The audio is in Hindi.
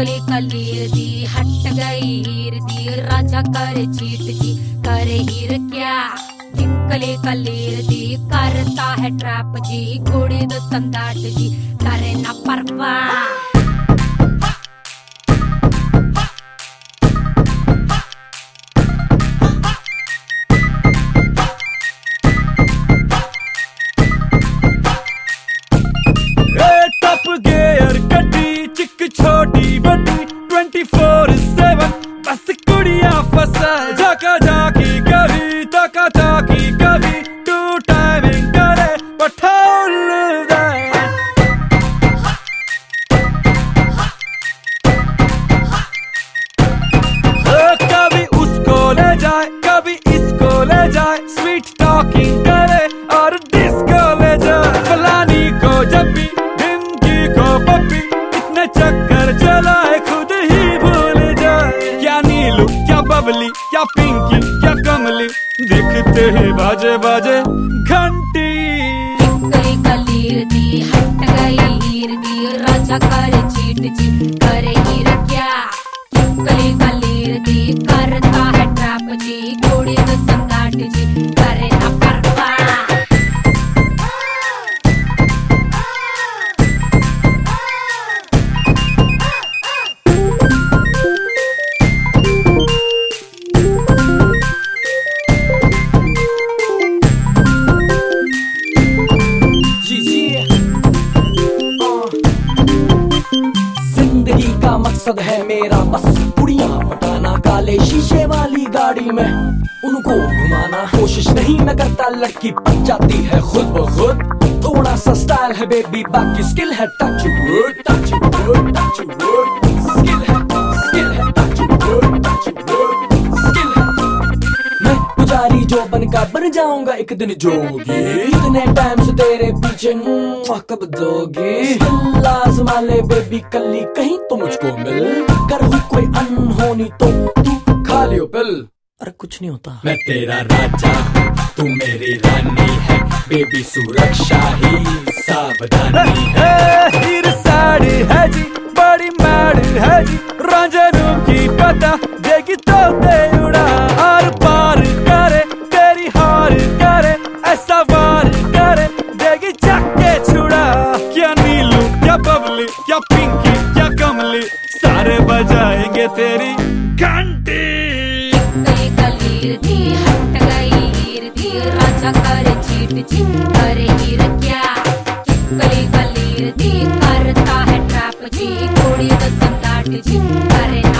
किकली कलीर दी हट गई हीर दी राजा करे चीट जी करे हीर क्या किकली कलीर दी करता है ट्रैप जी घोड़ी दो संदाट जी करे ना परवाह। छोटी बड़ी 24/7 बस कुड़ियां फंसा झाका झाकी कभी ताका ताकी कभी टू टाइमिंग करे पठाउल कभी उसको ले जाए कभी इसको ले जाए स्वीट टॉकिंग करे और डिस्को ले जाए फलानी को जब भी ढिमकी को पप्पी चक्कर चलाए खुद ही भूल जाए क्या नीलू क्या बबली क्या पिंकी क्या कमली दिखते ही बाजे बाजे घंटी किकली कलीर दी हट गई हीर दी राजा करे चीट जी करे हीर क्या किकली कलीर दी करता है ट्रैप जी घोड़ी दो संगाट जी करे ना परवाह। जिंदगी का मकसद है मेरा बस कुड़ियां पटाना काले शीशे वाली गाड़ी में उनको घुमाना कोशिश नहीं मैं करता लड़की पट जाती है खुद ब खुद थोड़ा सा स्टाइल है बेबी बाकी स्किल है touch wood touch wood touch wood skill है touch wood touch wood skill है मैं पुजारी जो बनकर बन जाऊंगा एक दिन जोगी इतने टाइम से तेरे पीछे कब दोगी लाजमा ले बेबी कल्ली कहीं तो मुझको मिल कर हूँ कोई अनहोनी तो तू खा लियो पिल अरे कुछ नहीं होता मैं तेरा राजा तू मेरी रानी है बेबी सुरक्षा ही सावधानी है हीर साड़ी है जी बड़ी मैड है जी रंजनों की पता देगी तो दे उड़ा आर पार करे तेरी हार करे ऐसा वार करे देगी जाके छुड़ा क्या नीलू क्या बबली क्या पिंकी क्या कमली सारे बजाएंगे तेरी घंटी किकली कलीर दी हट गई हीर दी राजा करे चीट जी करे हीर क्या किकली कलीर दी करता है ट्रैप जी घोड़ी दो संदाट जी करे